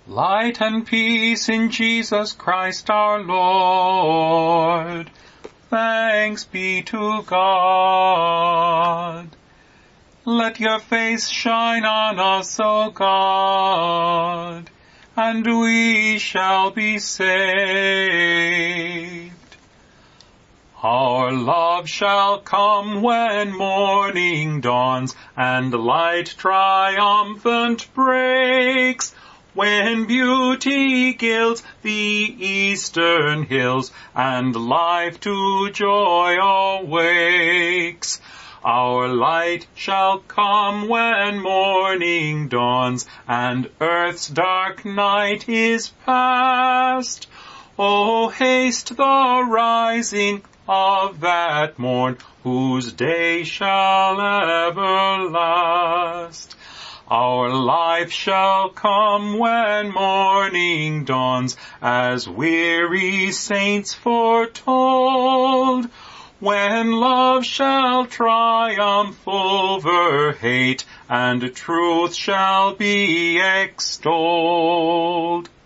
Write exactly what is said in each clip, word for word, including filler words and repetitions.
Light and peace in Jesus Christ our Lord. Thanks be to God. Let your face shine on us, O God, and we shall be saved. Our love shall come when morning dawns and light triumphant breaks, when beauty gilds the eastern hills and life to joy awakes. Our light shall come when morning dawns and earth's dark night is past. O haste the rising of that morn whose day shall ever last. Our life shall come when morning dawns, as weary saints foretold, when love shall triumph over hate and truth shall be extolled.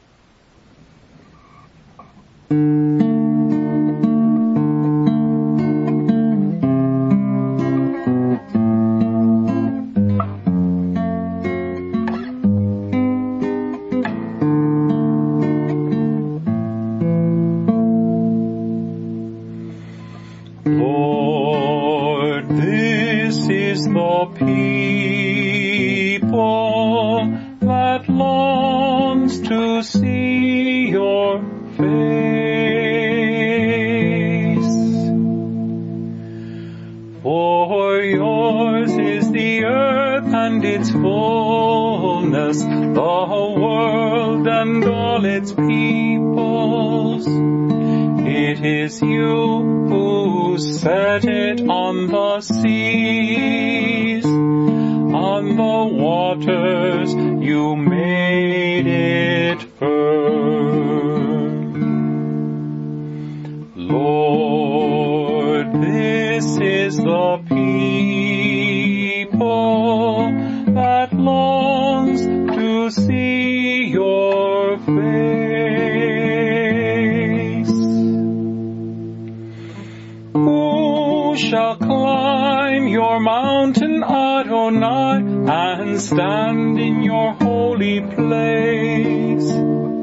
Lord, this is the people that longs to see your face. For yours is the earth and its fullness, the world and all its peoples. It is you who set it on the seas, on the waters you made it firm. Lord, this is the people that longs to see your face. Who shall climb your mountain, Adonai, and stand in your holy place?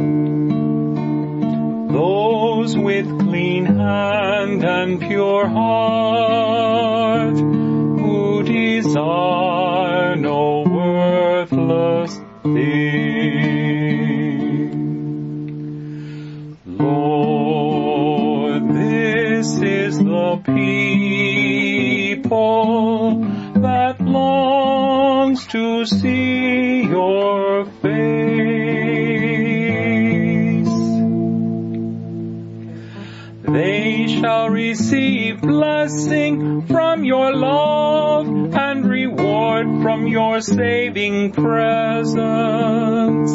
Those with clean hand and pure heart, who desire no worthless thing. Lord, this is the people that longs to see your face. They shall receive blessing from your love and reward from your saving presence.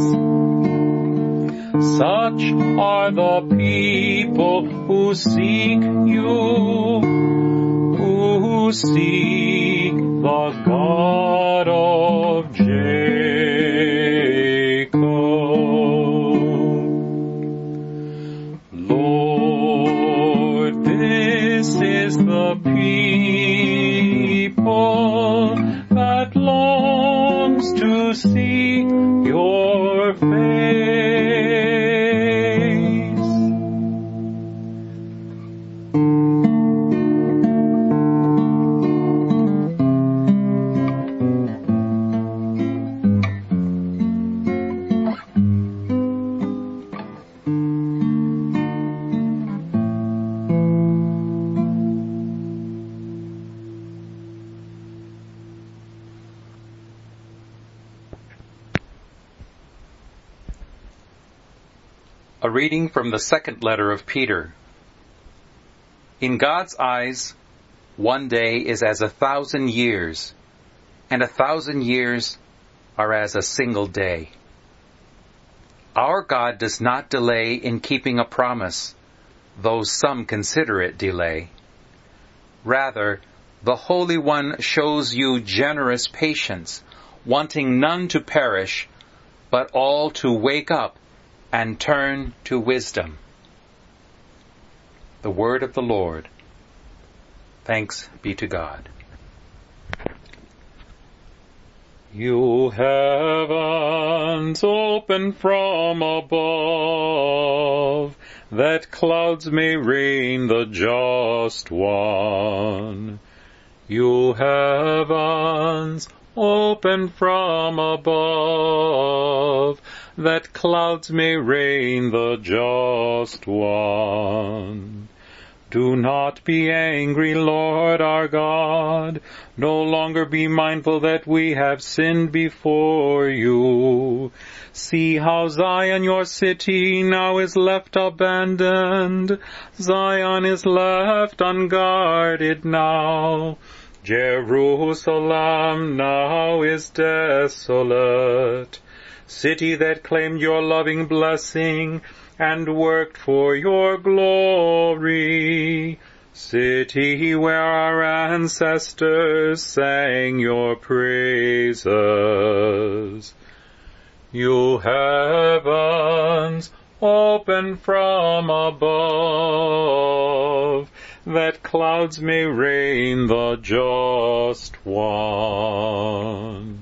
Such are the people who seek you, who seek the God of Jacob. Lord, this is the people that longs to see your face. A reading from the second letter of Peter. In God's eyes, one day is as a thousand years, and a thousand years are as a single day. Our God does not delay in keeping a promise, though some consider it delay. Rather, the Holy One shows you generous patience, wanting none to perish, but all to wake up and turn to wisdom. The word of the Lord. Thanks be to God. You heavens open from above, that clouds may rain the just one. You heavens open from above, that clouds may rain the just one. Do not be angry, Lord our God. No longer be mindful that we have sinned before you. See how Zion, your city, now is left abandoned. Zion is left unguarded now. Jerusalem now is desolate. City that claimed your loving blessing and worked for your glory. City where our ancestors sang your praises. You heavens open from above, that clouds may rain the just one.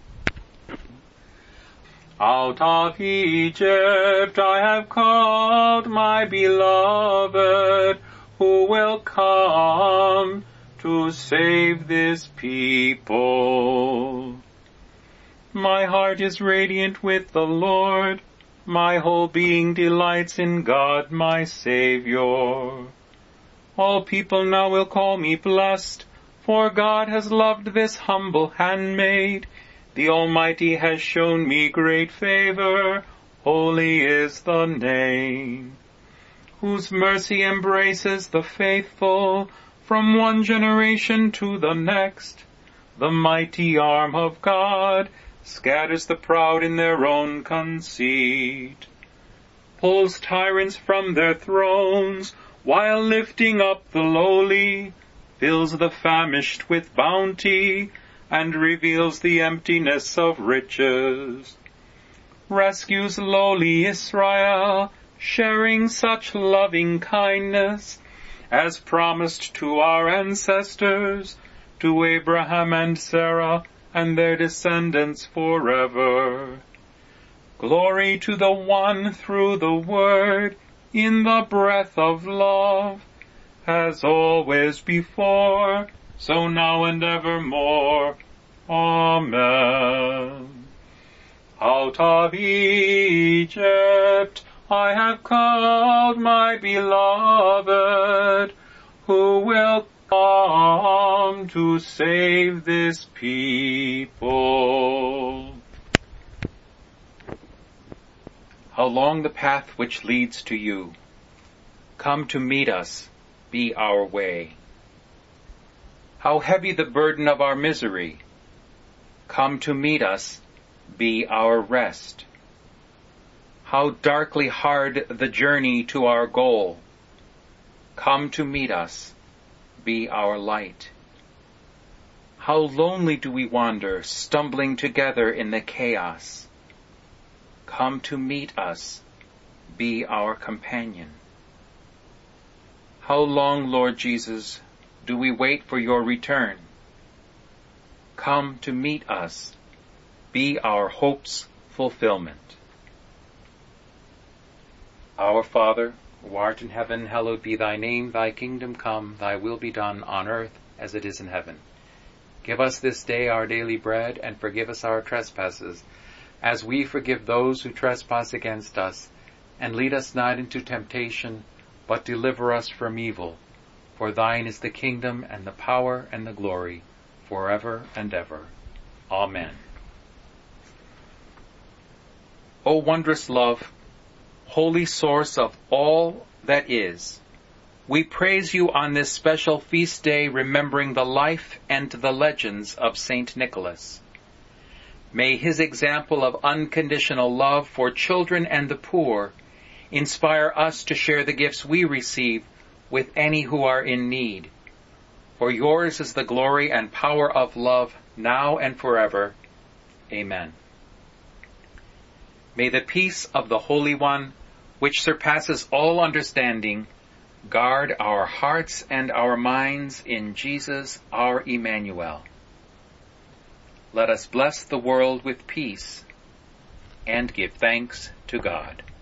Out of Egypt I have called my beloved, who will come to save this people. My heart is radiant with the Lord. My whole being delights in God my Savior. All people now will call me blessed, for God has loved this humble handmaid. The Almighty has shown me great favor. Holy is the name, whose mercy embraces the faithful from one generation to the next. The mighty arm of God scatters the proud in their own conceit, pulls tyrants from their thrones, while lifting up the lowly, fills the famished with bounty, and reveals the emptiness of riches. Rescues lowly Israel, sharing such loving kindness as promised to our ancestors, to Abraham and Sarah and their descendants forever. Glory to the one through the Word, in the breath of love, as always before, so now and evermore. Amen. Out of Egypt I have called my beloved, who will come to save this people. How long the path which leads to you. Come to meet us, be our way. How heavy the burden of our misery. Come to meet us, be our rest. How darkly hard the journey to our goal. Come to meet us, be our light. How lonely do we wander, stumbling together in the chaos. Come to meet us, be our companion. How long, Lord Jesus, do we wait for your return? Come to meet us, be our hope's fulfillment. Our Father, who art in heaven, hallowed be thy name. Thy kingdom come, thy will be done on earth as it is in heaven. Give us this day our daily bread, and forgive us our trespasses, as we forgive those who trespass against us. And lead us not into temptation, but deliver us from evil. For thine is the kingdom, and the power, and the glory, forever and ever. Amen. O wondrous love, holy source of all that is, we praise you on this special feast day, remembering the life and the legends of Saint Nicholas. May his example of unconditional love for children and the poor inspire us to share the gifts we receive with any who are in need. For yours is the glory and power of love, now and forever. Amen. May the peace of the Holy One, which surpasses all understanding, guard our hearts and our minds in Jesus our Emmanuel. Let us bless the world with peace and give thanks to God.